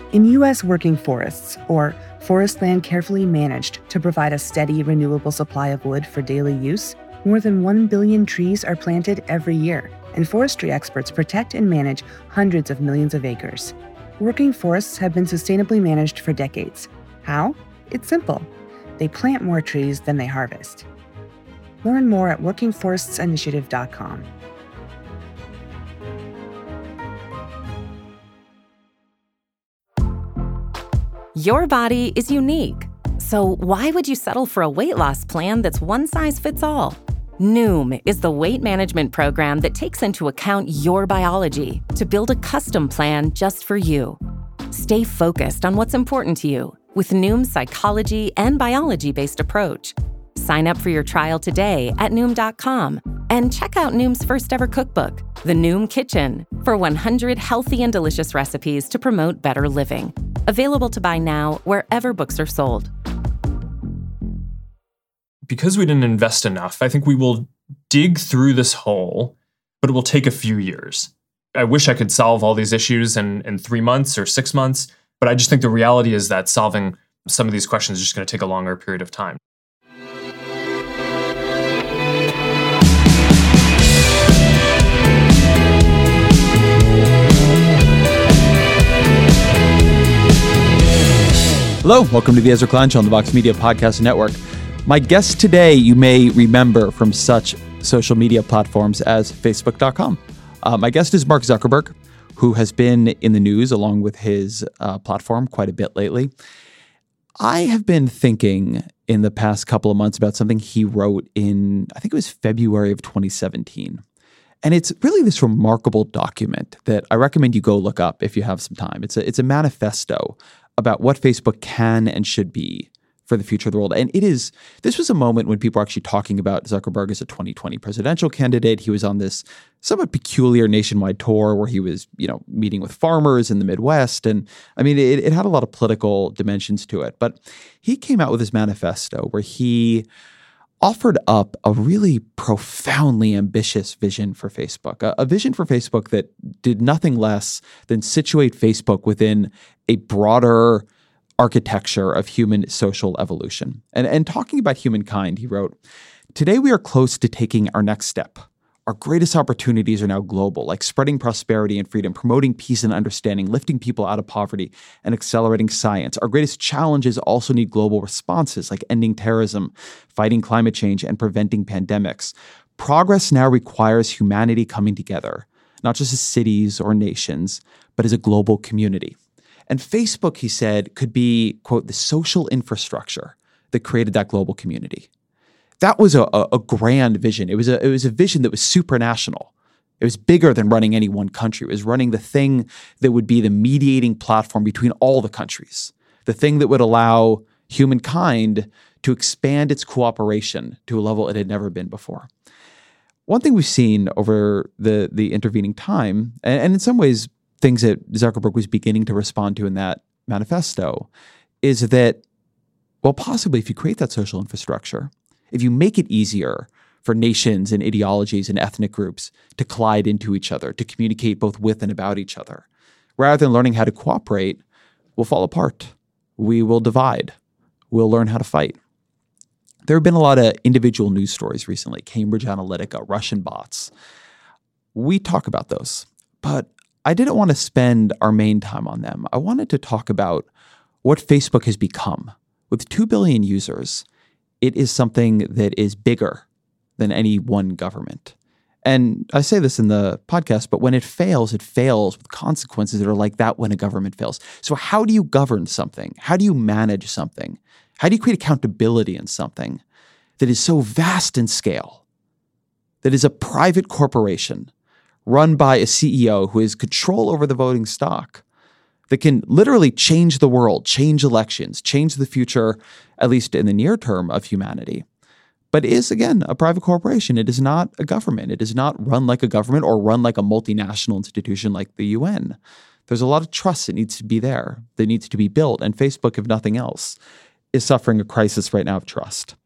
In U.S. working forests, or forest land carefully managed to provide a steady, renewable supply of wood for daily use, more than 1 billion trees are planted every year, and forestry experts protect and manage hundreds of millions of acres. Working forests have been sustainably managed for decades. How? It's simple. They plant more trees than they harvest. Learn more at workingforestsinitiative.com. Your body is unique. So why would you settle for a weight loss plan that's one size fits all? Noom is the weight management program that takes into account your biology to build a custom plan just for you. Stay focused on what's important to you with Noom's psychology and biology-based approach. Sign up for your trial today at Noom.com and check out Noom's first ever cookbook, The Noom Kitchen, for 100 healthy and delicious recipes to promote better living. Available to buy now wherever books are sold. Because we didn't invest enough, I think we will dig through this hole, but it will take a few years. I wish I could solve all these issues in 3 months or 6 months, but I just think the reality is that solving some of these questions is just going to take a longer period of time. Hello, welcome to the Ezra Klein Show on the Vox Media Podcast Network. My guest today, you may remember from such social media platforms as Facebook.com. My guest is Mark Zuckerberg, who has been in the news along with his platform quite a bit lately. I have been thinking in the past couple of months about something he wrote in, I think it was February of 2017. And it's really this remarkable document that I recommend you go look up if you have some time. It's a manifesto about what Facebook can and should be for the future of the world. And this was a moment when people were actually talking about Zuckerberg as a 2020 presidential candidate. He was on this somewhat peculiar nationwide tour where he was, meeting with farmers in the Midwest. And I mean, it had a lot of political dimensions to it. But he came out with this manifesto where he offered up a really profoundly ambitious vision for Facebook, a vision for Facebook that did nothing less than situate Facebook within a broader architecture of human social evolution. And talking about humankind, he wrote, "Today we are close to taking our next step. Our greatest opportunities are now global, like spreading prosperity and freedom, promoting peace and understanding, lifting people out of poverty, and accelerating science. Our greatest challenges also need global responses, like ending terrorism, fighting climate change, and preventing pandemics. Progress now requires humanity coming together, not just as cities or nations, but as a global community." And Facebook, he said, could be, quote, the social infrastructure that created that global community. That was a grand vision. It was a vision that was supranational. It was bigger than running any one country. It was running the thing that would be the mediating platform between all the countries, the thing that would allow humankind to expand its cooperation to a level it had never been before. One thing we've seen over the intervening time, and in some ways things that Zuckerberg was beginning to respond to in that manifesto, is that, well, possibly if you create that social infrastructure, if you make it easier for nations and ideologies and ethnic groups to collide into each other, to communicate both with and about each other, rather than learning how to cooperate, we'll fall apart. We will divide. We'll learn how to fight. There have been a lot of individual news stories recently, Cambridge Analytica, Russian bots. We talk about those, but I didn't want to spend our main time on them. I wanted to talk about what Facebook has become. With 2 billion users, it is something that is bigger than any one government. And I say this in the podcast, but when it fails with consequences that are like that when a government fails. So how do you govern something? How do you manage something? How do you create accountability in something that is so vast in scale, that is a private corporation run by a CEO who has control over the voting stock, that can literally change the world, change elections, change the future, at least in the near term, of humanity, but is, again, a private corporation. It is not a government. It is not run like a government or run like a multinational institution like the UN. There's a lot of trust that needs to be there, that needs to be built, and Facebook, if nothing else, is suffering a crisis right now of trust.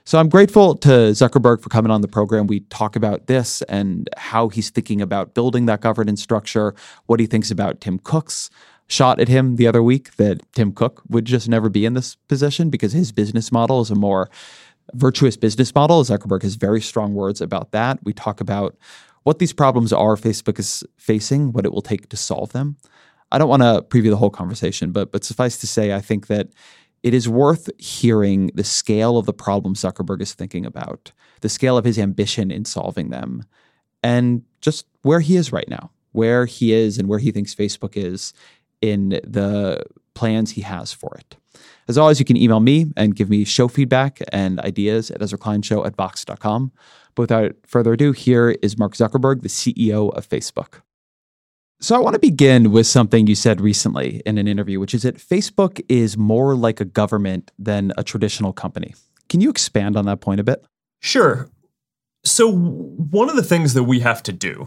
So I'm grateful to Zuckerberg for coming on the program. We talk about this and how he's thinking about building that governance structure, what he thinks about Tim Cook's shot at him the other week that Tim Cook would just never be in this position because his business model is a more virtuous business model. Zuckerberg has very strong words about that. We talk about what these problems are Facebook is facing, what it will take to solve them. I don't want to preview the whole conversation, but suffice to say, I think that it is worth hearing the scale of the problems Zuckerberg is thinking about, the scale of his ambition in solving them, and just where he is right now, where he is and where he thinks Facebook is in the plans he has for it. As always, you can email me and give me show feedback and ideas at EzraKleinShow@Vox.com. But without further ado, here is Mark Zuckerberg, the CEO of Facebook. So I want to begin with something you said recently in an interview, which is that Facebook is more like a government than a traditional company. Can you expand on that point a bit? Sure. So one of the things that we have to do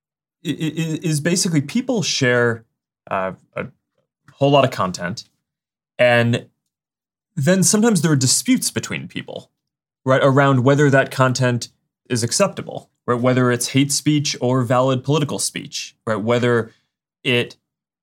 is basically people share a whole lot of content, and then sometimes there are disputes between people, right, around whether that content is acceptable, right? Whether it's hate speech or valid political speech, right? Whether it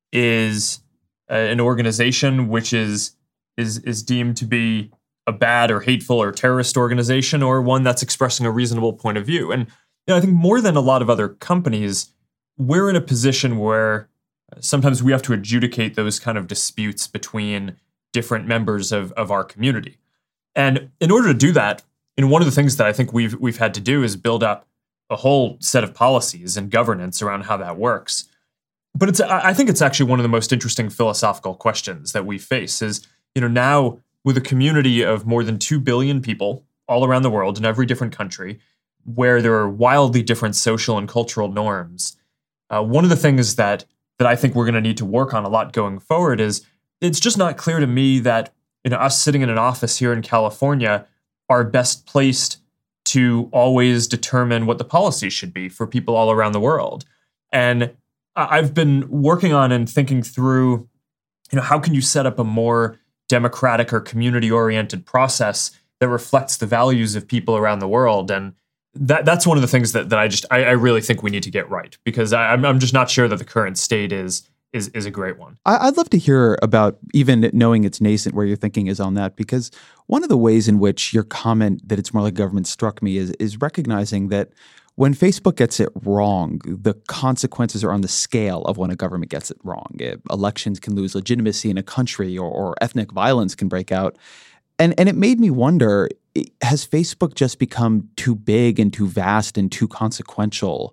is an organization which is deemed to be a bad or hateful or terrorist organization, or one that's expressing a reasonable point of view. And I think more than a lot of other companies, we're in a position where sometimes we have to adjudicate those kind of disputes between different members of our community. And in order to do that, one of the things that I think we've had to do is build up a whole set of policies and governance around how that works. But I think it's actually one of the most interesting philosophical questions that we face is, now with a community of more than 2 billion people all around the world in every different country, where there are wildly different social and cultural norms, one of the things that I think we're going to need to work on a lot going forward is it's just not clear to me that us sitting in an office here in California are best placed to always determine what the policy should be for people all around the world. And I've been working on and thinking through, how can you set up a more democratic or community-oriented process that reflects the values of people around the world? And that's one of the things that I really think we need to get right, because I'm just not sure that the current state is a great one. I'd love to hear about, even knowing it's nascent, where your thinking is on that, because one of the ways in which your comment that it's more like government struck me is recognizing that when Facebook gets it wrong, the consequences are on the scale of when a government gets it wrong. Elections can lose legitimacy in a country, or ethnic violence can break out. And it made me wonder, has Facebook just become too big and too vast and too consequential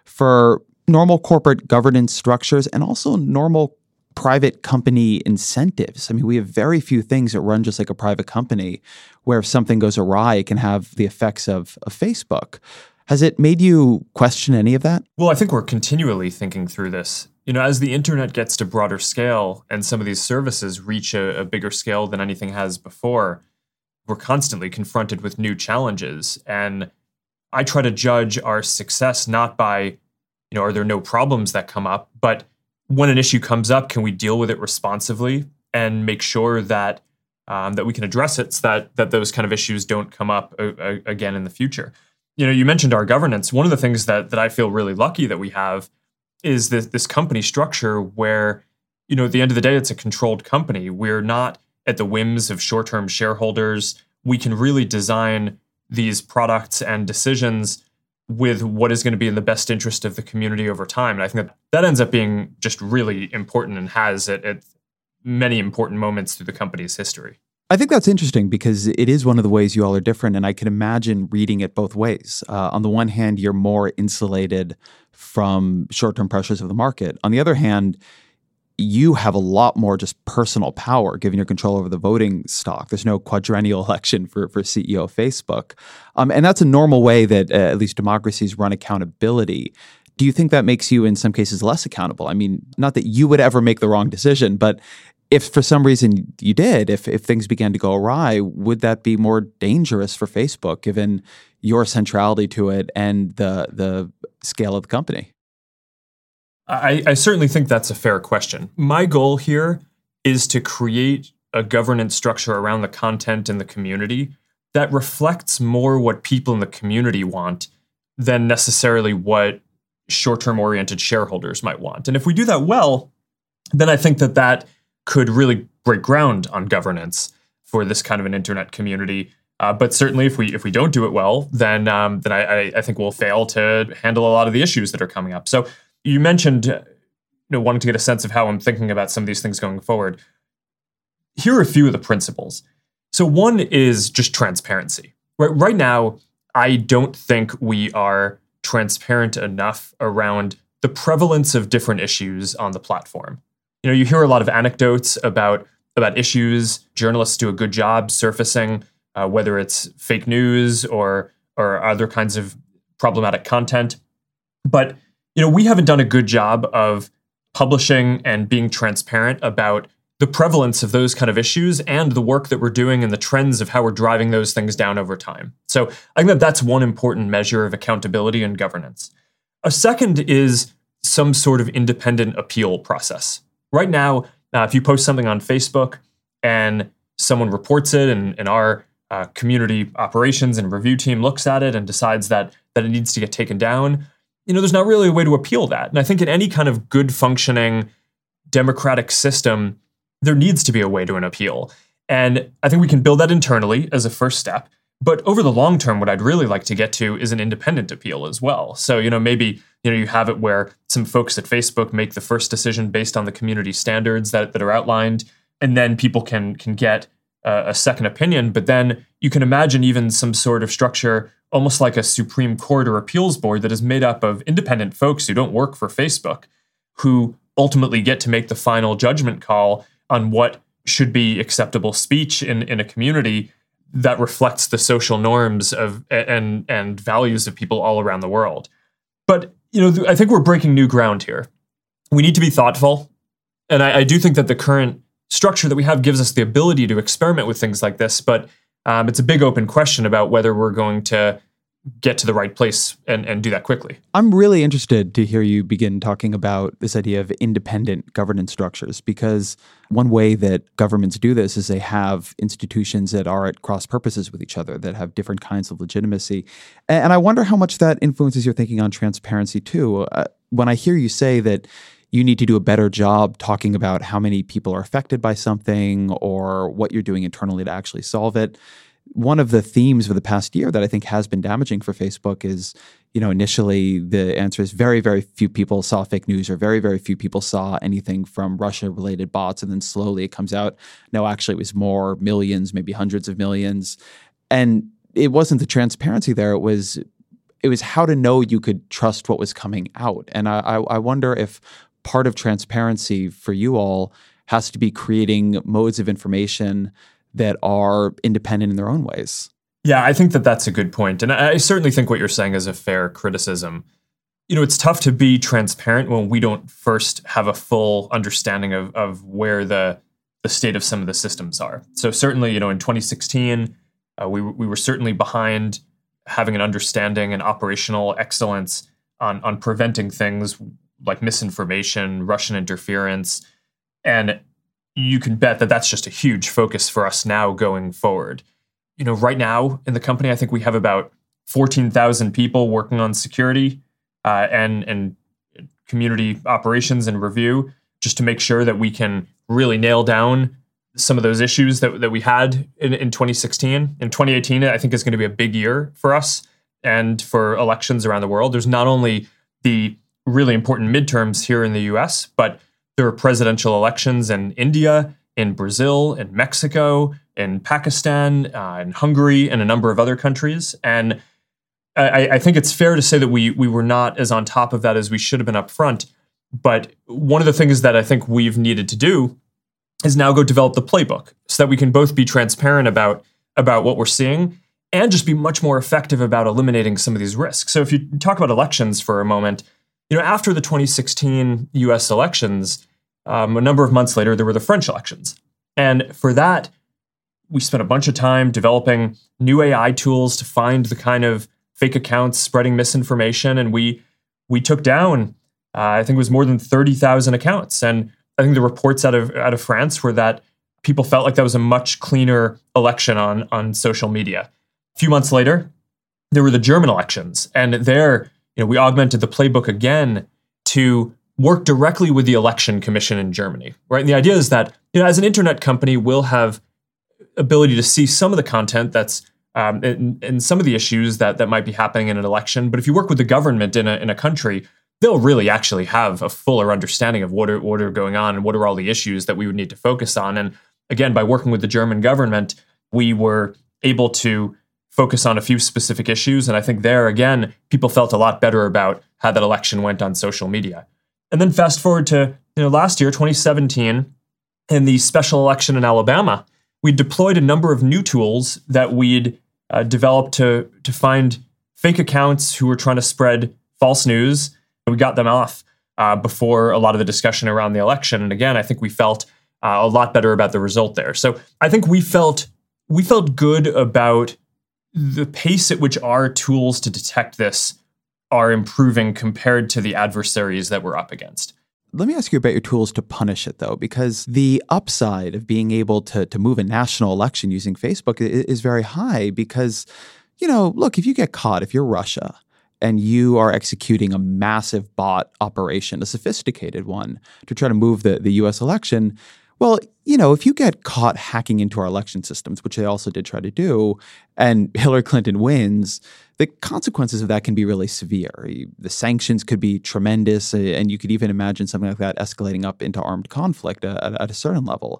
for normal corporate governance structures and also normal private company incentives? I mean, we have very few things that run just like a private company, where if something goes awry, it can have the effects of Facebook. Has it made you question any of that? Well, I think we're continually thinking through this. As the internet gets to broader scale and some of these services reach a bigger scale than anything has before, we're constantly confronted with new challenges. And I try to judge our success not by, are there no problems that come up, but when an issue comes up, can we deal with it responsively and make sure that that we can address it so that those kind of issues don't come up again in the future? You mentioned our governance. One of the things that I feel really lucky that we have is this company structure where, at the end of the day, it's a controlled company. We're not at the whims of short-term shareholders. We can really design these products and decisions with what is going to be in the best interest of the community over time. And I think that ends up being just really important and has at many important moments through the company's history. I think that's interesting because it is one of the ways you all are different, and I can imagine reading it both ways. On the one hand, you're more insulated from short-term pressures of the market. On the other hand, you have a lot more just personal power given your control over the voting stock. There's no quadrennial election for CEO of Facebook. And that's a normal way that at least democracies run accountability. Do you think that makes you in some cases less accountable? I mean, not that you would ever make the wrong decision, but if for some reason you did, if things began to go awry, would that be more dangerous for Facebook given your centrality to it and the scale of the company? I certainly think that's a fair question. My goal here is to create a governance structure around the content and the community that reflects more what people in the community want than necessarily what short-term oriented shareholders might want. And if we do that well, then I think that could really break ground on governance for this kind of an internet community. But certainly, if we don't do it well, then I think we'll fail to handle a lot of the issues that are coming up. So you mentioned wanting to get a sense of how I'm thinking about some of these things going forward. Here are a few of the principles. So one is just transparency. Right now, I don't think we are transparent enough around the prevalence of different issues on the platform. You hear a lot of anecdotes about issues. Journalists do a good job surfacing, whether it's fake news or other kinds of problematic content. But we haven't done a good job of publishing and being transparent about the prevalence of those kind of issues and the work that we're doing and the trends of how we're driving those things down over time. So I think that's one important measure of accountability and governance. A second is some sort of independent appeal process. Right now, if you post something on Facebook and someone reports it and our community operations and review team looks at it and decides that it needs to get taken down, there's not really a way to appeal that. And I think in any kind of good functioning democratic system, there needs to be a way to an appeal. And I think we can build that internally as a first step. But over the long term, what I'd really like to get to is an independent appeal as well. So, maybe, you have it where some folks at Facebook make the first decision based on the community standards that are outlined, and then people can get a second opinion. But then you can imagine even some sort of structure, almost like a Supreme Court or appeals board that is made up of independent folks who don't work for Facebook, who ultimately get to make the final judgment call on what should be acceptable speech in a community that reflects the social norms of and values of people all around the world. But I think we're breaking new ground here. We need to be thoughtful, and I do think that the current structure that we have gives us the ability to experiment with things like this. But it's a big open question about whether we're going to get to the right place and do that quickly. I'm really interested to hear you begin talking about this idea of independent governance structures, because one way that governments do this is they have institutions that are at cross purposes with each other, that have different kinds of legitimacy. And I wonder how much that influences your thinking on transparency too. When I hear you say that you need to do a better job talking about how many people are affected by something or what you're doing internally to actually solve it, one of the themes of the past year that I think has been damaging for Facebook is, initially the answer is very, very few people saw fake news, or very, very few people saw anything from Russia-related bots. And then slowly it comes out, no, actually it was more, millions, maybe hundreds of millions. And it wasn't the transparency there. It was how to know you could trust what was coming out. And I wonder if part of transparency for you all has to be creating modes of information that are independent in their own ways. Yeah, I think that's a good point. And I certainly think what you're saying is a fair criticism. It's tough to be transparent when we don't first have a full understanding of where the state of some of the systems are. So certainly, in 2016, we were certainly behind having an understanding and operational excellence on preventing things like misinformation, Russian interference, and you can bet that that's just a huge focus for us now going forward. Right now in the company, I think we have about 14,000 people working on security and community operations and review, just to make sure that we can really nail down some of those issues that we had in 2016. In 2018, I think is going to be a big year for us and for elections around the world. There's not only the really important midterms here in the US, but there are presidential elections in India, in Brazil, in Mexico, in Pakistan, in Hungary, and a number of other countries. And I think it's fair to say that we were not as on top of that as we should have been up front. But one of the things that I think we've needed to do is now go develop the playbook so that we can both be transparent about what we're seeing and just be much more effective about eliminating some of these risks. So if you talk about elections for a moment, after the 2016 US elections, a number of months later, there were the French elections. And for that, we spent a bunch of time developing new AI tools to find the kind of fake accounts spreading misinformation. And we took down, I think it was more than 30,000 accounts. And I think the reports out of France were that people felt like that was a much cleaner election on social media. A few months later, there were the German elections. And there, we augmented the playbook again to work directly with the election commission in Germany, right? And the idea is that, as an internet company, we'll have ability to see some of the content that's and some of the issues that might be happening in an election. But if you work with the government in a country, they'll really actually have a fuller understanding of what are going on and what are all the issues that we would need to focus on. And again, by working with the German government, we were able to focus on a few specific issues. And I think there, again, people felt a lot better about how that election went on social media. And then fast forward to last year, 2017, in the special election in Alabama, we deployed a number of new tools that we'd developed to find fake accounts who were trying to spread false news. We got them off before a lot of the discussion around the election. And again, I think we felt a lot better about the result there. So I think we felt good about the pace at which our tools to detect this are improving compared to the adversaries that we're up against. Let me ask you about your tools to punish it, though, because the upside of being able to move a national election using Facebook is very high because, look, if you get caught, if you're Russia and you are executing a massive bot operation, a sophisticated one, to try to move the U.S. election, well, if you get caught hacking into our election systems, which they also did try to do, and Hillary Clinton wins, the consequences of that can be really severe. The sanctions could be tremendous, and you could even imagine something like that escalating up into armed conflict at a certain level.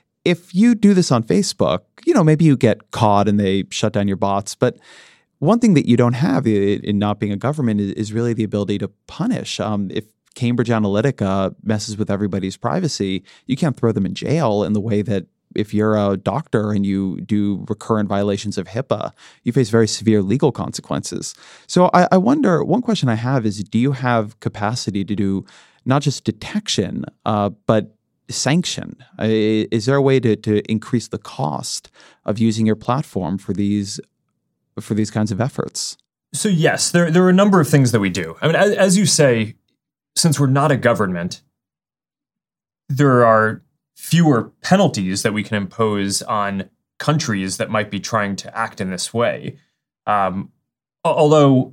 If you do this on Facebook, maybe you get caught and they shut down your bots, but one thing that you don't have in not being a government is really the ability to punish. If Cambridge Analytica messes with everybody's privacy, you can't throw them in jail in the way that if you're a doctor and you do recurrent violations of HIPAA, you face very severe legal consequences. So I wonder, one question I have is, do you have capacity to do not just detection, but sanction? Is there a way to increase the cost of using your platform for these kinds of efforts? So yes, there are a number of things that we do. I mean, as you say, since we're not a government, there are fewer penalties that we can impose on countries that might be trying to act in this way. Although,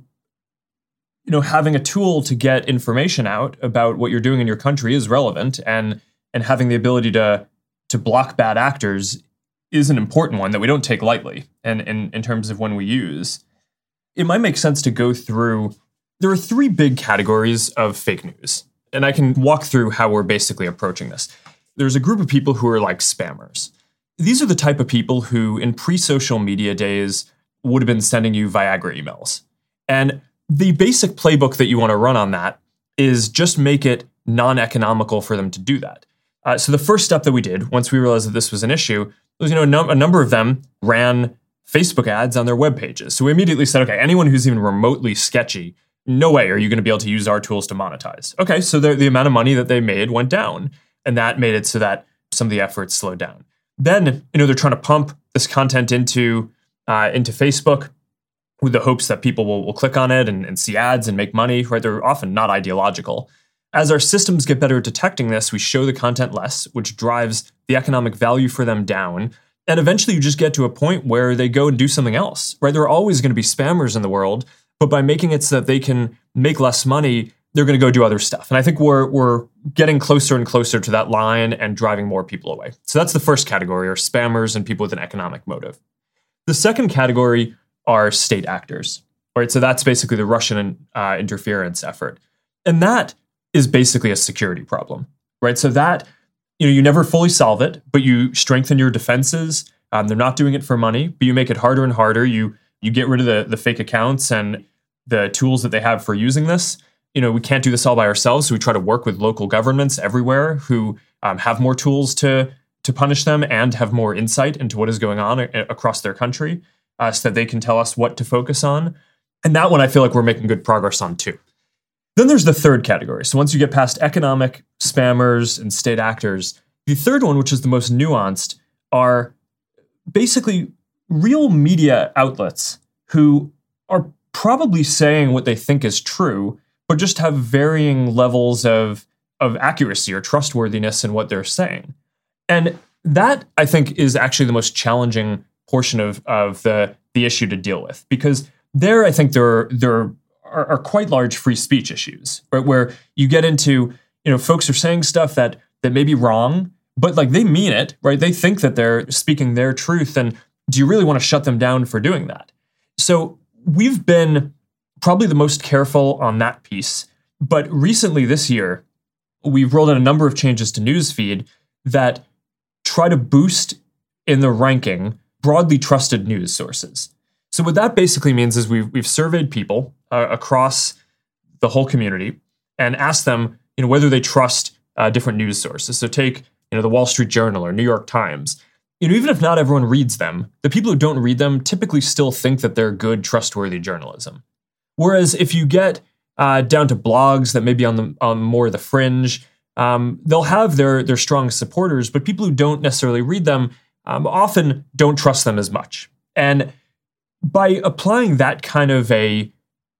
having a tool to get information out about what you're doing in your country is relevant, and having the ability to block bad actors is an important one that we don't take lightly. And in terms of when we use, it might make sense to go through. There are three big categories of fake news, and I can walk through how we're basically approaching this. There's a group of people who are like spammers. These are the type of people who, in pre-social media days, would have been sending you Viagra emails. And the basic playbook that you want to run on that is just make it non-economical for them to do that. So the first step that we did, once we realized that this was an issue, was a number of them ran Facebook ads on their web pages. So we immediately said, okay, anyone who's even remotely sketchy, no way are you going to be able to use our tools to monetize. Okay, so the amount of money that they made went down, and that made it so that some of the efforts slowed down. Then, they're trying to pump this content into Facebook with the hopes that people will click on it and see ads and make money, right? They're often not ideological. As our systems get better at detecting this, we show the content less, which drives the economic value for them down. And eventually you just get to a point where they go and do something else, right? There are always going to be spammers in the world, but by making it so that they can make less money, they're going to go do other stuff. And I think we're getting closer and closer to that line and driving more people away. So that's the first category, are spammers and people with an economic motive. The second category are state actors, right? So that's basically the Russian interference effort. And that is basically a security problem, right? So that, you never fully solve it, but you strengthen your defenses. They're not doing it for money, but you make it harder and harder. You get rid of the fake accounts and the tools that they have for using this. We can't do this all by ourselves, so we try to work with local governments everywhere who have more tools to punish them and have more insight into what is going on across their country, so that they can tell us what to focus on. And that one I feel like we're making good progress on too. Then there's the third category. So once you get past economic, spammers, and state actors, the third one, which is the most nuanced, are basically real media outlets who are probably saying what they think is true, but just have varying levels of accuracy or trustworthiness in what they're saying. And that, I think, is actually the most challenging portion of the issue to deal with, because there I think there are quite large free speech issues, right? Where you get into, folks are saying stuff that may be wrong, but like they mean it, right? They think that they're speaking their truth, and do you really want to shut them down for doing that? So we've been probably the most careful on that piece. But recently this year, we've rolled out a number of changes to Newsfeed that try to boost in the ranking broadly trusted news sources. So what that basically means is we've surveyed people across the whole community and asked them, whether they trust different news sources. So take, the Wall Street Journal or New York Times. Even if not everyone reads them, the people who don't read them typically still think that they're good, trustworthy journalism. Whereas if you get down to blogs that may be on more the fringe, they'll have their strong supporters, but people who don't necessarily read them often don't trust them as much. And by applying that kind of a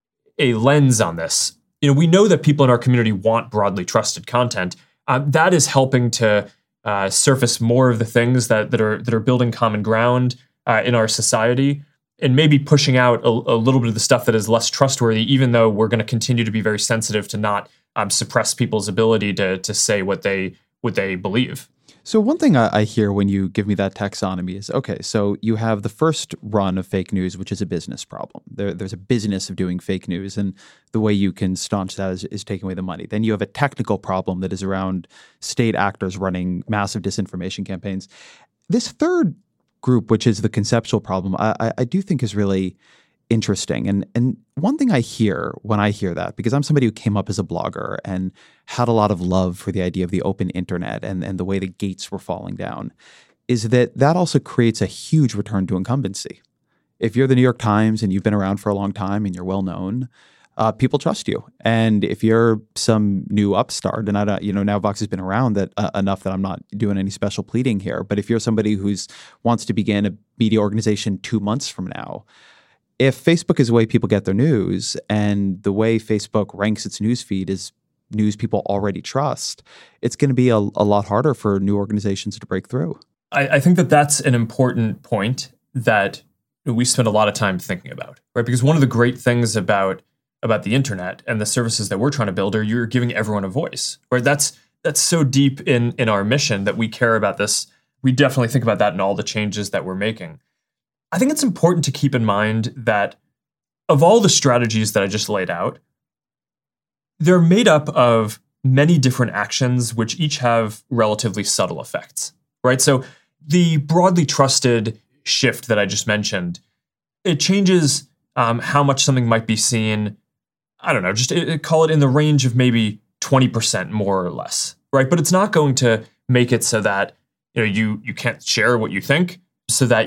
lens on this, we know that people in our community want broadly trusted content. That is helping to surface more of the things that are building common ground in our society, and maybe pushing out a little bit of the stuff that is less trustworthy, even though we're going to continue to be very sensitive to not suppress people's ability to say what they believe. So one thing I hear when you give me that taxonomy is, okay, so you have the first run of fake news, which is a business problem. There's a business of doing fake news, and the way you can staunch that is taking away the money. Then you have a technical problem that is around state actors running massive disinformation campaigns. This third group, which is the conceptual problem, I do think is really interesting. And one thing I hear when I hear that, because I'm somebody who came up as a blogger and had a lot of love for the idea of the open internet and the way the gates were falling down, is that also creates a huge return to incumbency. If you're the New York Times and you've been around for a long time and you're well known, people trust you. And if you're some new upstart, and now Vox has been around that enough that I'm not doing any special pleading here, but if you're somebody wants to begin a media organization 2 months from now, if Facebook is the way people get their news, and the way Facebook ranks its news feed is news people already trust, it's going to be a lot harder for new organizations to break through. I think that's an important point that we spend a lot of time thinking about, right? Because one of the great things about the internet and the services that we're trying to build are you're giving everyone a voice, right? That's so deep in our mission that we care about this. We definitely think about that in all the changes that we're making. I think it's important to keep in mind that of all the strategies that I just laid out, they're made up of many different actions which each have relatively subtle effects, right? So the broadly trusted shift that I just mentioned, it changes how much something might be seen, I don't know, just call it in the range of maybe 20% more or less, right? But it's not going to make it so that you can't share what you think, so that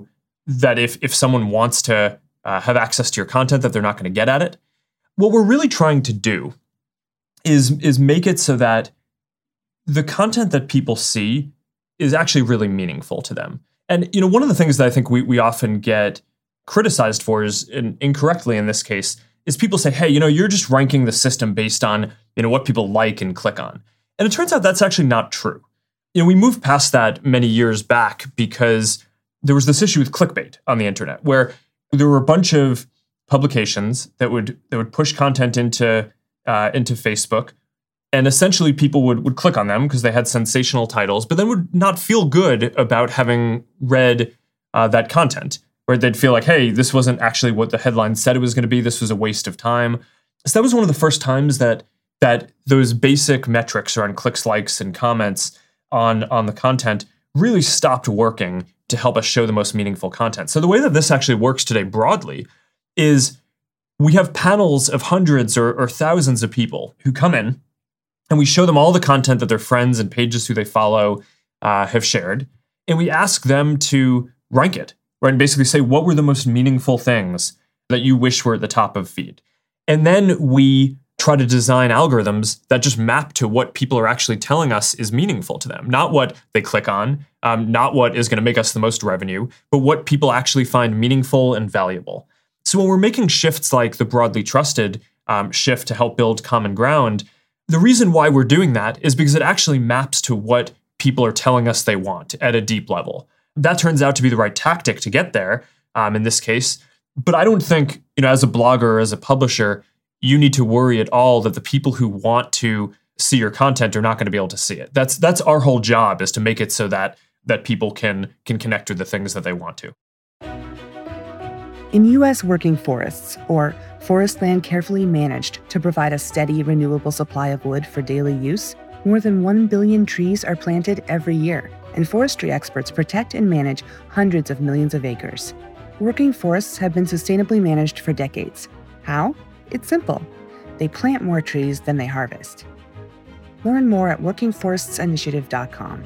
if someone wants to have access to your content, that they're not going to get at it. What we're really trying to do is make it so that the content that people see is actually really meaningful to them. And one of the things that I think we often get criticized for is, incorrectly in this case, is people say, hey, you're just ranking the system based on what people like and click on. And it turns out that's actually not true. We moved past that many years back because there was this issue with clickbait on the internet, where there were a bunch of publications that would push content into Facebook, and essentially people would click on them because they had sensational titles, but then would not feel good about having read that content, where they'd feel like, hey, this wasn't actually what the headline said it was going to be. This was a waste of time. So that was one of the first times that those basic metrics around clicks, likes, and comments on the content really stopped working to help us show the most meaningful content. So the way that this actually works today broadly is we have panels of hundreds or thousands of people who come in, and we show them all the content that their friends and pages who they follow have shared. And we ask them to rank it, right? And basically say, what were the most meaningful things that you wish were at the top of feed? And then we try to design algorithms that just map to what people are actually telling us is meaningful to them, not what they click on, not what is going to make us the most revenue, but what people actually find meaningful and valuable. So when we're making shifts like the broadly trusted shift to help build common ground, the reason why we're doing that is because it actually maps to what people are telling us they want at a deep level. That turns out to be the right tactic to get there in this case. But I don't think, as a blogger or as a publisher, you need to worry at all that the people who want to see your content are not going to be able to see it. That's our whole job, is to make it so that people can connect with the things that they want to. In U.S. working forests, or forest land carefully managed to provide a steady, renewable supply of wood for daily use, more than 1 billion trees are planted every year, and forestry experts protect and manage hundreds of millions of acres. Working forests have been sustainably managed for decades. How? It's simple. They plant more trees than they harvest. Learn more at workingforestsinitiative.com.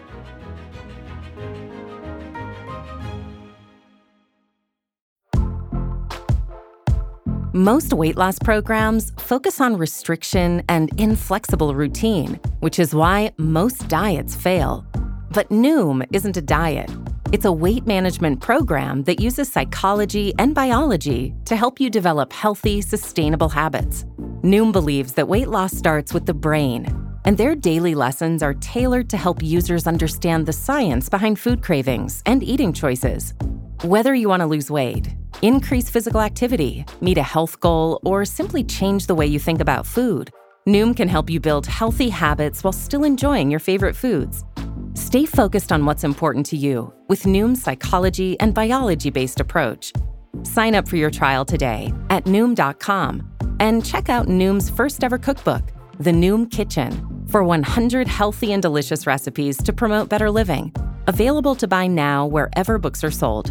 Most weight loss programs focus on restriction and inflexible routine, which is why most diets fail. But Noom isn't a diet. It's a weight management program that uses psychology and biology to help you develop healthy, sustainable habits. Noom believes that weight loss starts with the brain, and their daily lessons are tailored to help users understand the science behind food cravings and eating choices. Whether you want to lose weight, increase physical activity, meet a health goal, or simply change the way you think about food, Noom can help you build healthy habits while still enjoying your favorite foods. Stay focused on what's important to you with Noom's psychology and biology-based approach. Sign up for your trial today at Noom.com and check out Noom's first ever cookbook, The Noom Kitchen, for 100 healthy and delicious recipes to promote better living. Available to buy now wherever books are sold.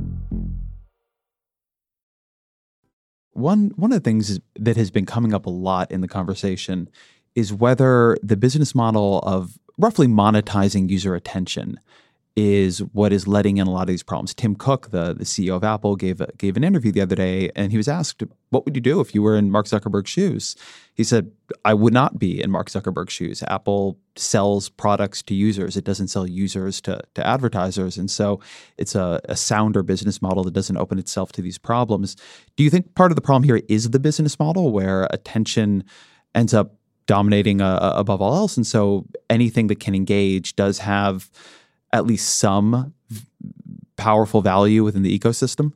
One of the things that has been coming up a lot in the conversation is whether the business model of roughly monetizing user attention is what is letting in a lot of these problems. Tim Cook, the CEO of Apple, gave an interview the other day, and he was asked, what would you do if you were in Mark Zuckerberg's shoes? He said, I would not be in Mark Zuckerberg's shoes. Apple sells products to users. It doesn't sell users to advertisers. And so it's a sounder business model that doesn't open itself to these problems. Do you think part of the problem here is the business model where attention ends up dominating above all else? And so anything that can engage does have at least some powerful value within the ecosystem?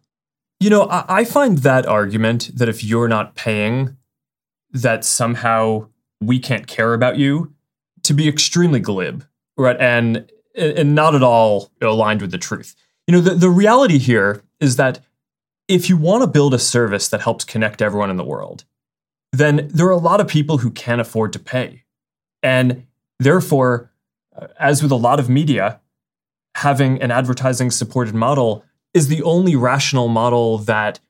I find that argument that if you're not paying, that somehow we can't care about you, to be extremely glib, right? And not at all aligned with the truth. The reality here is that if you want to build a service that helps connect everyone in the world, then there are a lot of people who can't afford to pay. And therefore, as with a lot of media, having an advertising supported model is the only rational model that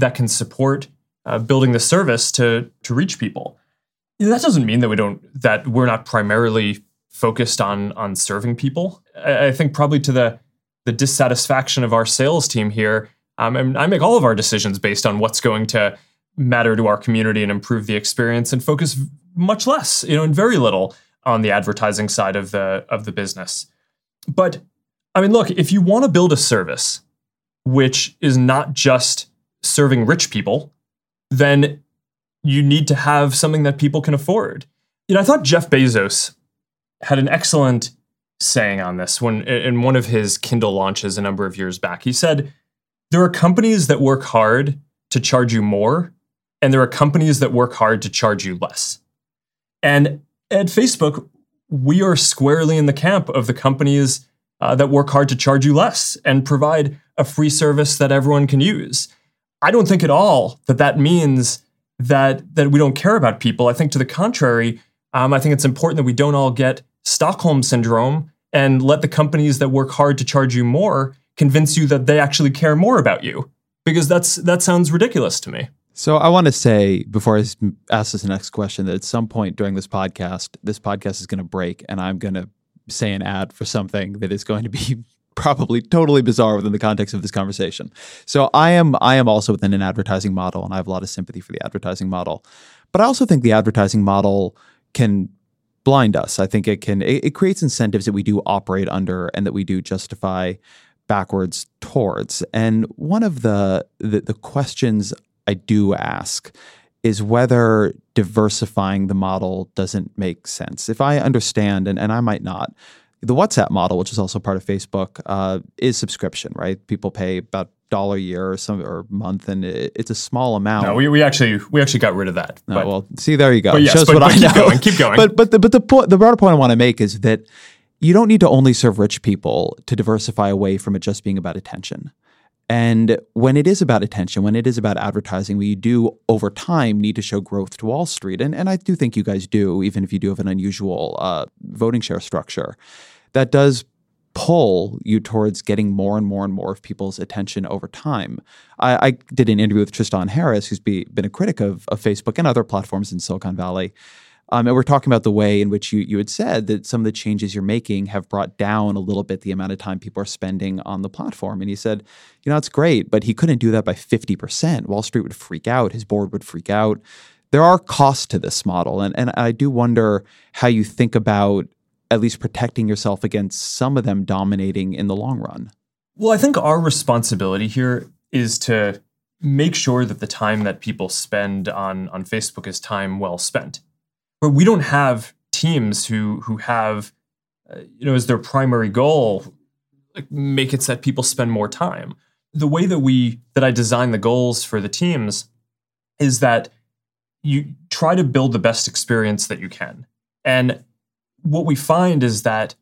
can support building the service to reach people. That doesn't mean that we're not primarily focused on serving people. I think probably to the dissatisfaction of our sales team here, and I make all of our decisions based on what's going to matter to our community and improve the experience, and focus much less, and very little on the advertising side of the business. But look, if you want to build a service which is not just serving rich people, then you need to have something that people can afford. I thought Jeff Bezos had an excellent saying on this when in one of his Kindle launches a number of years back. He said, there are companies that work hard to charge you more, and there are companies that work hard to charge you less. And at Facebook, we are squarely in the camp of the companies that work hard to charge you less and provide a free service that everyone can use. I don't think at all that means that we don't care about people. I think to the contrary, I think it's important that we don't all get Stockholm syndrome and let the companies that work hard to charge you more convince you that they actually care more about you, because that sounds ridiculous to me. So I want to say, before I ask this next question, that at some point during this podcast is going to break, and I'm going to say an ad for something that is going to be probably totally bizarre within the context of this conversation. So I am also within an advertising model, and I have a lot of sympathy for the advertising model. But I also think the advertising model can blind us. I think it creates incentives that we do operate under and that we do justify backwards towards. And one of the questions I do ask is whether diversifying the model doesn't make sense. If I understand, and I might not, The WhatsApp model, which is also part of Facebook, is subscription, right? People pay about $1 a year or month, and it's a small amount. No, we actually got rid of that. Oh, well, see, there you go. Yes, shows what I know. Keep going. But the broader point I want to make is that you don't need to only serve rich people to diversify away from it just being about attention. And when it is about attention, when it is about advertising, we do over time need to show growth to Wall Street. And I do think you guys do, even if you do have an unusual voting share structure. That does pull you towards getting more and more and more of people's attention over time. I did an interview with Tristan Harris, who's been a critic of Facebook and other platforms in Silicon Valley. And we're talking about the way in which you had said that some of the changes you're making have brought down a little bit the amount of time people are spending on the platform. And he said, it's great, but he couldn't do that by 50%. Wall Street would freak out. His board would freak out. There are costs to this model. And I do wonder how you think about at least protecting yourself against some of them dominating in the long run. Well, I think our responsibility here is to make sure that the time that people spend on Facebook is time well spent. Where we don't have teams who have, as their primary goal, make it so that people spend more time. The way that I design the goals for the teams is that you try to build the best experience that you can. And what we find is that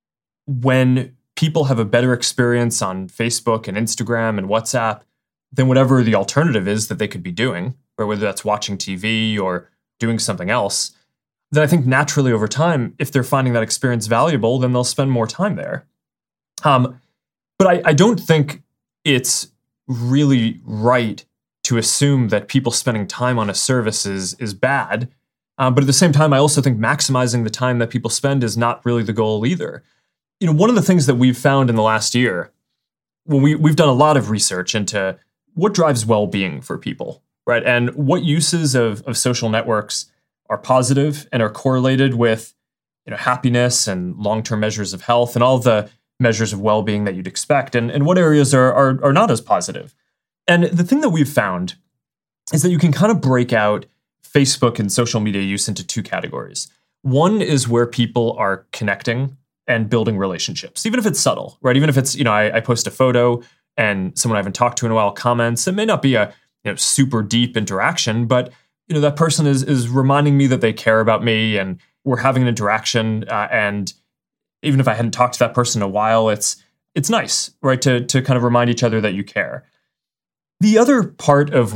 when people have a better experience on Facebook and Instagram and WhatsApp than whatever the alternative is that they could be doing, or whether that's watching TV or doing something else, then I think naturally over time, if they're finding that experience valuable, then they'll spend more time there. But I don't think it's really right to assume that people spending time on a service is bad. But at the same time, I also think maximizing the time that people spend is not really the goal either. One of the things that we've found in the last year, when we've done a lot of research into what drives well-being for people, right? And what uses of social networks are positive and are correlated with, happiness and long-term measures of health and all the measures of well-being that you'd expect, and what areas are not as positive. And the thing that we've found is that you can kind of break out Facebook and social media use into two categories. One is where people are connecting and building relationships, even if it's subtle, right? Even if it's, I post a photo and someone I haven't talked to in a while comments. It may not be a super deep interaction, but that person is reminding me that they care about me and we're having an interaction. And even if I hadn't talked to that person in a while, it's nice, right? To kind of remind each other that you care. The other part of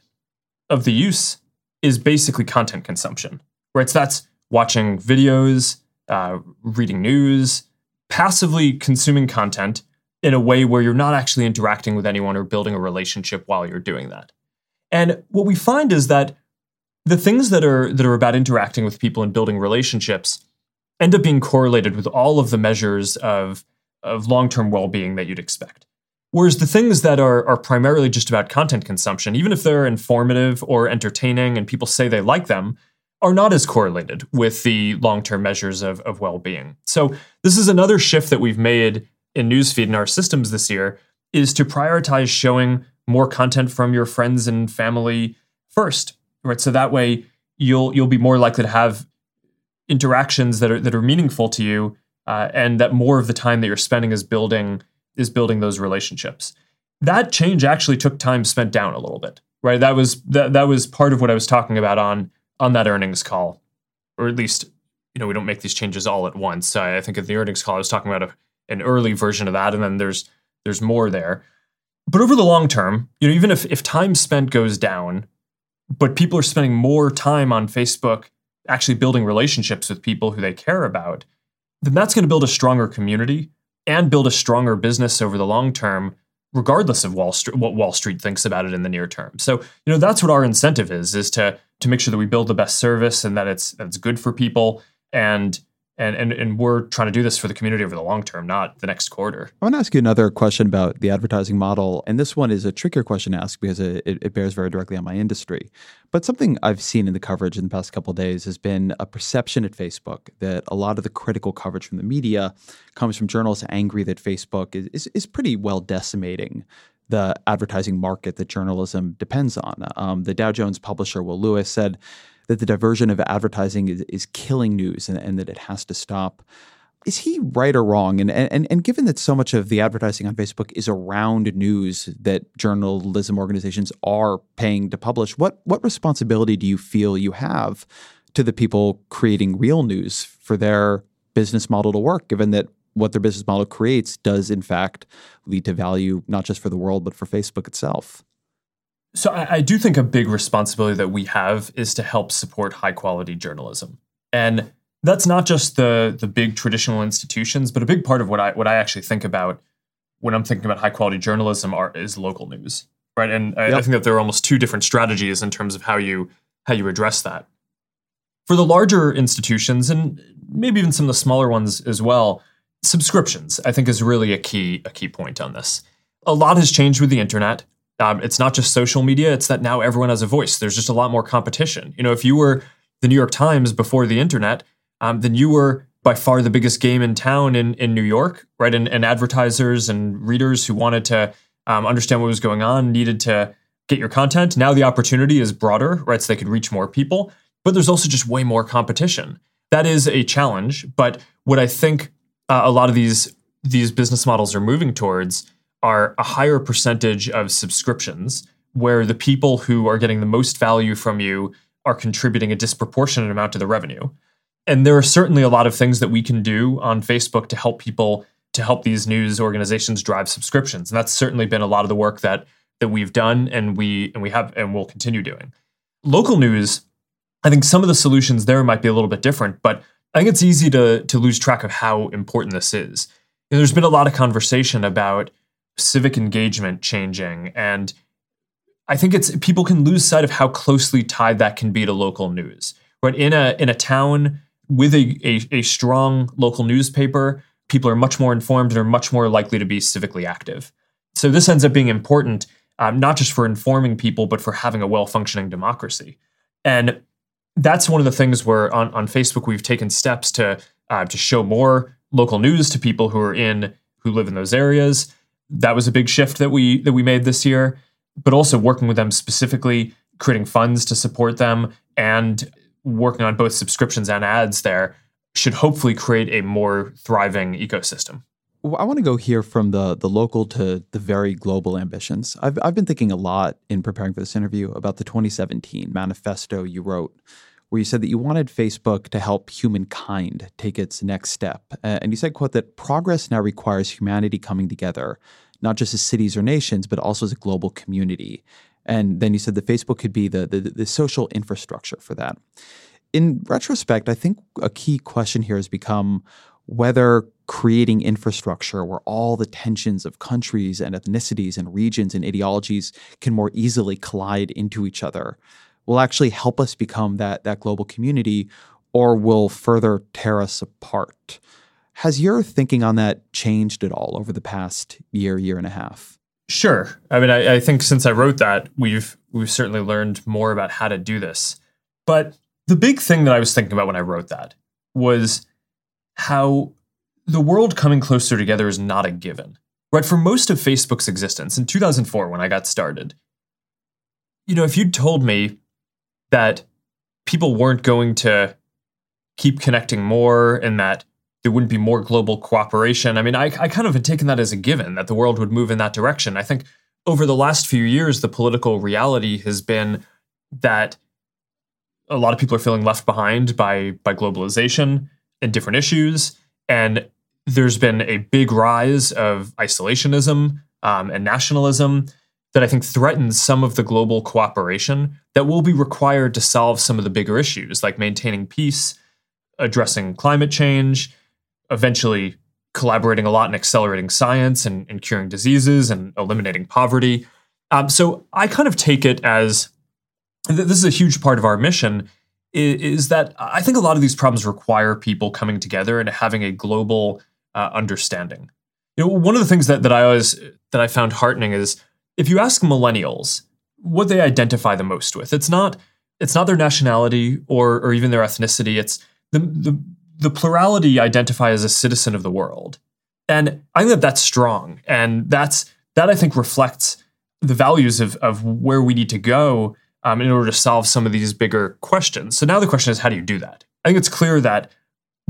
the use is basically content consumption, right? So that's watching videos, reading news, passively consuming content in a way where you're not actually interacting with anyone or building a relationship while you're doing that. And what we find is that the things that are about interacting with people and building relationships end up being correlated with all of the measures of long-term well-being that you'd expect. Whereas the things that are primarily just about content consumption, even if they're informative or entertaining and people say they like them, are not as correlated with the long-term measures of well-being. So this is another shift that we've made in Newsfeed in our systems this year, is to prioritize showing more content from your friends and family first. Right, so that way you'll be more likely to have interactions that are meaningful to you, and that more of the time that you're spending is building those relationships. That change actually took time spent down a little bit, right? That was part of what I was talking about on that earnings call, or at least we don't make these changes all at once. I think at the earnings call I was talking about an early version of that, and then there's more there. But over the long term, even if time spent goes down, but people are spending more time on Facebook actually building relationships with people who they care about, then that's going to build a stronger community and build a stronger business over the long term, regardless of what Wall Street thinks about it in the near term. So, that's what our incentive is to make sure that we build the best service and that it's good for people. And we're trying to do this for the community over the long term, not the next quarter. I want to ask you another question about the advertising model. And this one is a trickier question to ask because it bears very directly on my industry. But something I've seen in the coverage in the past couple of days has been a perception at Facebook that a lot of the critical coverage from the media comes from journalists angry that Facebook is pretty well decimating the advertising market that journalism depends on. The Dow Jones publisher, Will Lewis, said that the diversion of advertising is killing news and that it has to stop. Is he right or wrong? And given that so much of the advertising on Facebook is around news that journalism organizations are paying to publish, what responsibility do you feel you have to the people creating real news for their business model to work, given that what their business model creates does in fact lead to value, not just for the world, but for Facebook itself? So I do think a big responsibility that we have is to help support high quality journalism. And that's not just the big traditional institutions, but a big part of what I actually think about when I'm thinking about high quality journalism is local news, right? And I think that there are almost two different strategies in terms of how you address that. For the larger institutions, and maybe even some of the smaller ones as well, subscriptions, I think, is really a key point on this. A lot has changed with the internet. It's not just social media, it's that now everyone has a voice. There's just a lot more competition. If you were the New York Times before the internet, then you were by far the biggest game in town in New York, right? And advertisers and readers who wanted to understand what was going on needed to get your content. Now the opportunity is broader, right? So they could reach more people, but there's also just way more competition. That is a challenge, but what I think a lot of these business models are moving towards are a higher percentage of subscriptions where the people who are getting the most value from you are contributing a disproportionate amount to the revenue. And there are certainly a lot of things that we can do on Facebook to help these news organizations drive subscriptions. And that's certainly been a lot of the work that we've done and we have and will continue doing. Local news, I think some of the solutions there might be a little bit different, but I think it's easy to lose track of how important this is. There's been a lot of conversation about civic engagement changing, and I think people can lose sight of how closely tied that can be to local news. Right? In a town with a strong local newspaper, people are much more informed and are much more likely to be civically active. So this ends up being important, not just for informing people, but for having a well-functioning democracy. And that's one of the things where on Facebook we've taken steps to show more local news to people who live in those areas. That was a big shift that we made this year, but also working with them specifically, creating funds to support them, and working on both subscriptions and ads there should hopefully create a more thriving ecosystem. Well, I want to go here from the local to the very global ambitions. I've been thinking a lot in preparing for this interview about the 2017 manifesto you wrote, where you said that you wanted Facebook to help humankind take its next step. And you said, quote, that progress now requires humanity coming together, not just as cities or nations, but also as a global community. And then you said that Facebook could be the social infrastructure for that. In retrospect, I think a key question here has become whether creating infrastructure where all the tensions of countries and ethnicities and regions and ideologies can more easily collide into each other will actually help us become that global community, or will further tear us apart. Has your thinking on that changed at all over the past year and a half? Sure. I mean, I think since I wrote that, we've certainly learned more about how to do this. But the big thing that I was thinking about when I wrote that was how the world coming closer together is not a given. Right? For most of Facebook's existence, in 2004 when I got started, if you'd told me that people weren't going to keep connecting more and that there wouldn't be more global cooperation, I mean, I kind of had taken that as a given, that the world would move in that direction. I think over the last few years, the political reality has been that a lot of people are feeling left behind by globalization and different issues. And there's been a big rise of isolationism and nationalism that I think threatens some of the global cooperation that will be required to solve some of the bigger issues, like maintaining peace, addressing climate change, eventually collaborating a lot in accelerating science and curing diseases and eliminating poverty. So I kind of take it as, this is a huge part of our mission, is that I think a lot of these problems require people coming together and having a global understanding. One of the things that I found heartening is if you ask millennials what they identify the most with, it's not their nationality or even their ethnicity. It's the plurality identify as a citizen of the world. And I think that that's strong. And that I think reflects the values of where we need to go in order to solve some of these bigger questions. So now the question is, how do you do that? I think it's clear that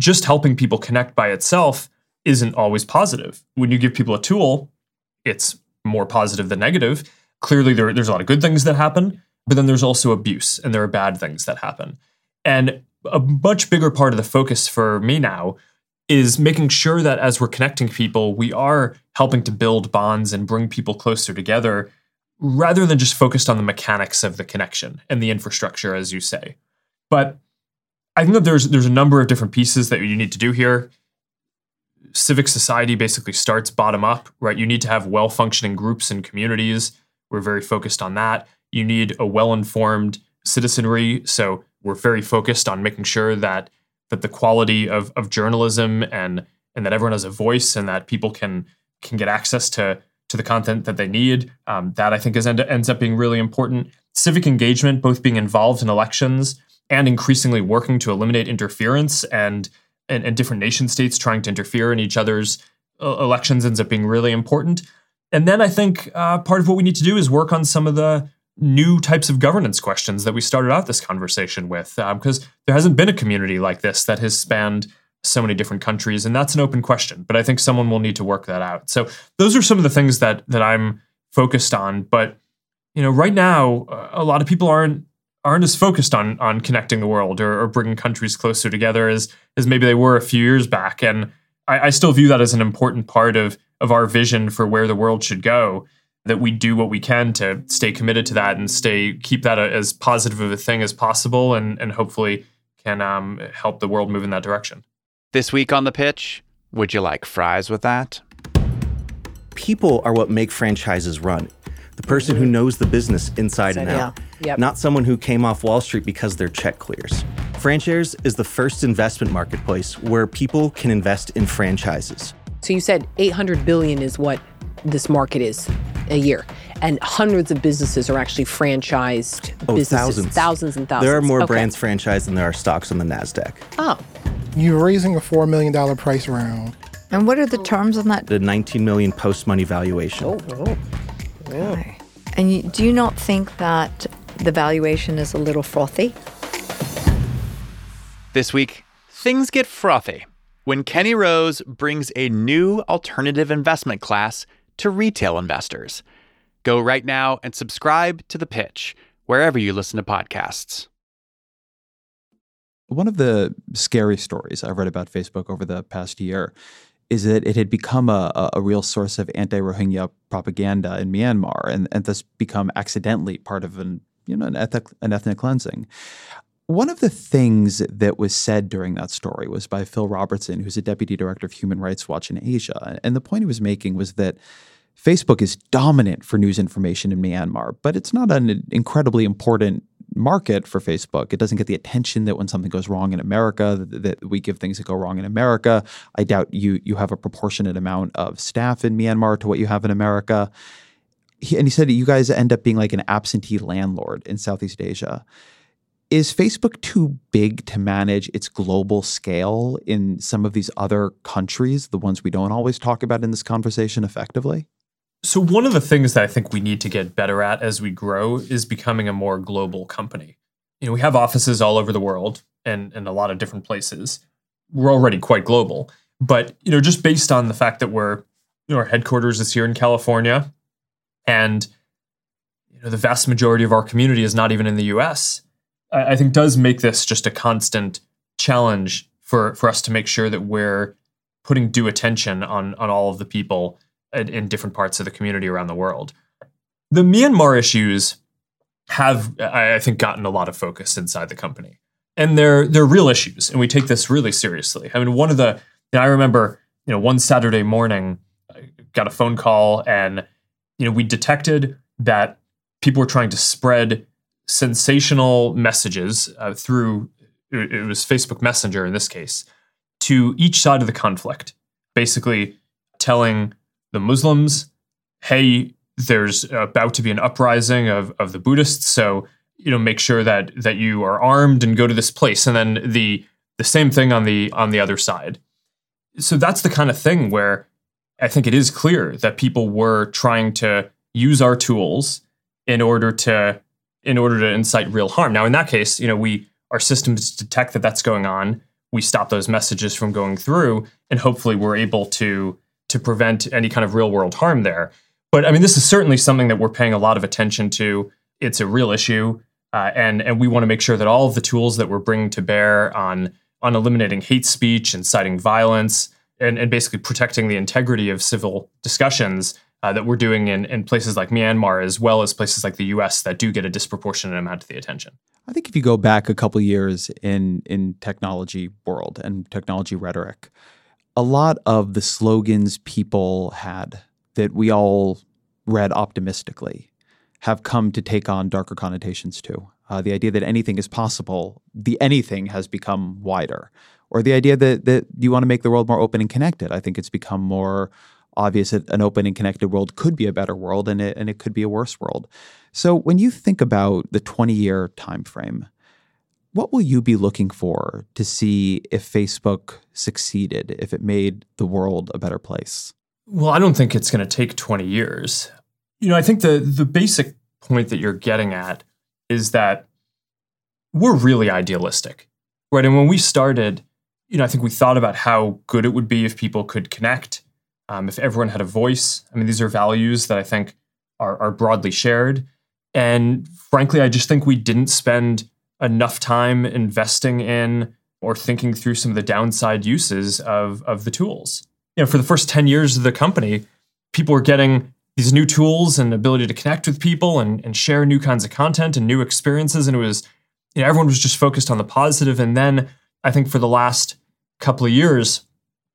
just helping people connect by itself isn't always positive. When you give people a tool, it's more positive than negative. Clearly, there's a lot of good things that happen, but then there's also abuse, and there are bad things that happen. And a much bigger part of the focus for me now is making sure that as we're connecting people, we are helping to build bonds and bring people closer together, rather than just focused on the mechanics of the connection and the infrastructure, as you say. But I think that there's a number of different pieces that you need to do here. Civic society basically starts bottom up, right? You need to have well-functioning groups and communities. We're very focused on that. You need a well-informed citizenry. So we're very focused on making sure that the quality of journalism and that everyone has a voice and that people can get access to the content that they need. That I think ends up being really important. Civic engagement, both being involved in elections and increasingly working to eliminate interference and different nation states trying to interfere in each other's elections, ends up being really important. And then I think part of what we need to do is work on some of the new types of governance questions that we started out this conversation with, because there hasn't been a community like this that has spanned so many different countries, and that's an open question. But I think someone will need to work that out. So those are some of the things that I'm focused on. But right now, a lot of people aren't as focused on connecting the world or bringing countries closer together as maybe they were a few years back. And I still view that as an important part of our vision for where the world should go, that we do what we can to stay committed to that and keep that as positive of a thing as possible, and hopefully can help the world move in that direction. This week on The Pitch, would you like fries with that? People are what make franchises run. The person who knows the business inside and out. Yep. Not someone who came off Wall Street because their check clears. FranShares is the first investment marketplace where people can invest in franchises. So you said $800 billion is what this market is a year, and hundreds of businesses are actually franchised businesses. Thousands and thousands. There are more brands franchised than there are stocks on the NASDAQ. Oh. You're raising a $4 million price round. And what are the terms on that? The $19 million post-money valuation. Okay. And do you not think that the valuation is a little frothy? This week, things get frothy when Kenny Rose brings a new alternative investment class to retail investors. Go right now and subscribe to The Pitch, wherever you listen to podcasts. One of the scary stories I've read about Facebook over the past year is that it had become a real source of anti-Rohingya propaganda in Myanmar, and thus become accidentally part of an ethnic cleansing. One of the things that was said during that story was by Phil Robertson, who's a deputy director of Human Rights Watch in Asia. And the point he was making was that Facebook is dominant for news information in Myanmar, but it's not an incredibly important market for Facebook. It doesn't get the attention that when something goes wrong in America, that we give things that go wrong in America. I doubt you have a proportionate amount of staff in Myanmar to what you have in America. And he said you guys end up being like an absentee landlord in Southeast Asia. Is Facebook too big to manage its global scale in some of these other countries, the ones we don't always talk about in this conversation, effectively? So one of the things that I think we need to get better at as we grow is becoming a more global company. We have offices all over the world and a lot of different places. We're already quite global. But, just based on the fact that our headquarters is here in California, and, the vast majority of our community is not even in the US, I think does make this just a constant challenge for us to make sure that we're putting due attention on all of the people in different parts of the community around the world. The Myanmar issues have, I think, gotten a lot of focus inside the company. And they're real issues, and we take this really seriously. I mean, I remember, one Saturday morning, I got a phone call, and, we detected that people were trying to spread sensational messages through, it was Facebook Messenger in this case, to each side of the conflict, basically telling the Muslims, hey, there's about to be an uprising of the Buddhists, so make sure that you are armed and go to this place, and then the same thing on the other side. So that's the kind of thing where I think it is clear that people were trying to use our tools in order to incite real harm. Now, in that case, our systems detect that that's going on. we stop those messages from going through, and hopefully we're able to prevent any kind of real world harm there. But I mean, this is certainly something that we're paying a lot of attention to. It's a real issue, and we want to make sure that all of the tools that we're bringing to bear on eliminating hate speech, inciting violence, and basically protecting the integrity of civil discussions that we're doing in places like Myanmar, as well as places like the US that do get a disproportionate amount of the attention. I think if you go back a couple years in technology world and technology rhetoric, a lot of the slogans people had that we all read optimistically have come to take on darker connotations too. The idea that anything is possible, the anything has become wider. Or the idea that you want to make the world more open and connected. I think it's become more obvious that an open and connected world could be a better world and it could be a worse world. So when you think about the 20-year time frame, what will you be looking for to see if Facebook succeeded, if it made the world a better place? Well, I don't think it's going to take 20 years. I think the basic point that you're getting at is that we're really idealistic, right? And when we started, I think we thought about how good it would be if people could connect, if everyone had a voice. I mean, these are values that I think are broadly shared. And frankly, I just think we didn't spend enough time investing in or thinking through some of the downside uses of the tools. For the first 10 years of the company, people were getting these new tools and ability to connect with people and share new kinds of content and new experiences. And it was, everyone was just focused on the positive. And then I think for the last couple of years,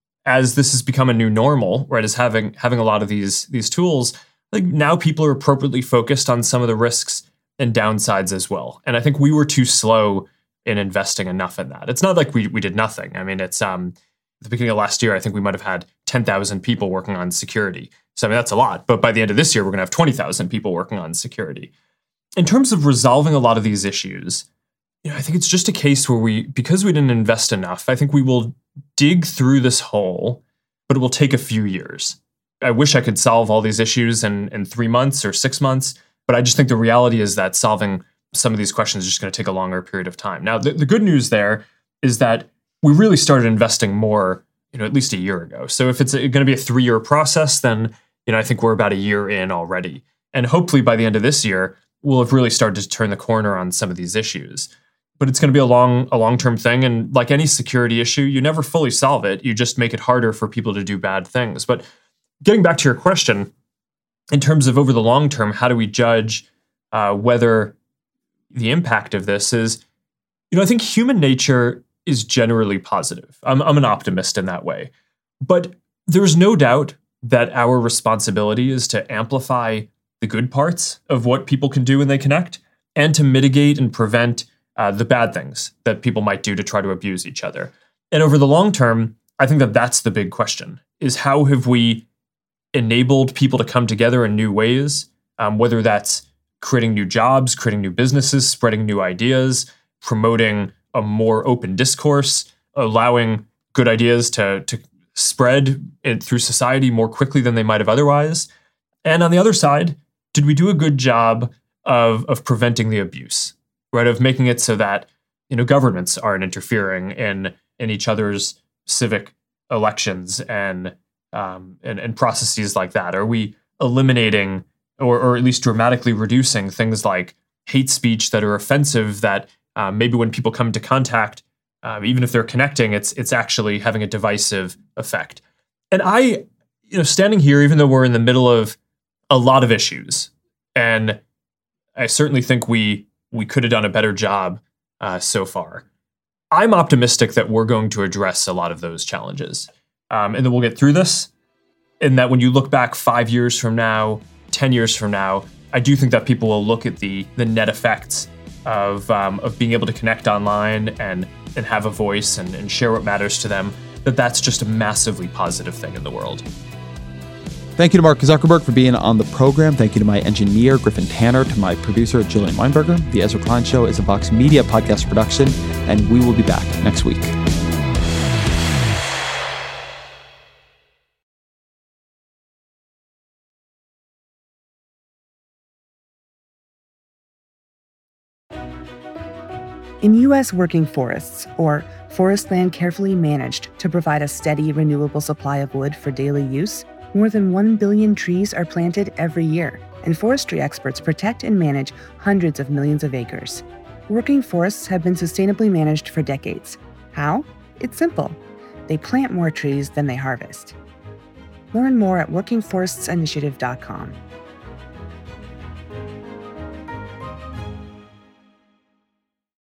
as this has become a new normal, right, as having a lot of these tools, like now people are appropriately focused on some of the risks and downsides as well. And I think we were too slow in investing enough in that. It's not like we did nothing. I mean, it's at the beginning of last year, I think we might have had 10,000 people working on security. So I mean, that's a lot. But by the end of this year, we're going to have 20,000 people working on security. In terms of resolving a lot of these issues, I think it's just a case where because we didn't invest enough, I think we will dig through this hole, but it will take a few years. I wish I could solve all these issues in 3 months or 6 months, but I just think the reality is that solving some of these questions is just going to take a longer period of time. Now, the good news there is that we really started investing more, at least a year ago. So if it's going to be a 3-year process, then, I think we're about a year in already. And hopefully by the end of this year, we'll have really started to turn the corner on some of these issues. But it's going to be a long-term thing. And like any security issue, you never fully solve it. You just make it harder for people to do bad things. But getting back to your question, in terms of over the long term, how do we judge whether the impact of this is, I think human nature is generally positive. I'm an optimist in that way. But there's no doubt that our responsibility is to amplify the good parts of what people can do when they connect and to mitigate and prevent the bad things that people might do to try to abuse each other. And over the long term, I think that that's the big question, is how have we enabled people to come together in new ways, whether that's creating new jobs, creating new businesses, spreading new ideas, promoting a more open discourse, allowing good ideas to spread through society more quickly than they might have otherwise. And on the other side, did we do a good job of preventing the abuse, right? Of making it so that, governments aren't interfering in each other's civic elections and processes like that? Are we eliminating or at least dramatically reducing things like hate speech that are offensive that maybe when people come into contact, even if they're connecting, it's actually having a divisive effect? And I, standing here, even though we're in the middle of a lot of issues, and I certainly think we could have done a better job so far, I'm optimistic that we're going to address a lot of those challenges. And that we'll get through this, and that when you look back 5 years from now, 10 years from now, I do think that people will look at the net effects of being able to connect online and have a voice and share what matters to them, that's just a massively positive thing in the world. Thank you to Mark Zuckerberg for being on the program. Thank you to my engineer, Griffin Tanner, to my producer, Jillian Weinberger. The Ezra Klein Show is a Vox Media podcast production, and we will be back next week. In U.S. working forests, or forest land carefully managed to provide a steady, renewable supply of wood for daily use, more than 1 billion trees are planted every year, and forestry experts protect and manage hundreds of millions of acres. Working forests have been sustainably managed for decades. How? It's simple. They plant more trees than they harvest. Learn more at workingforestsinitiative.com.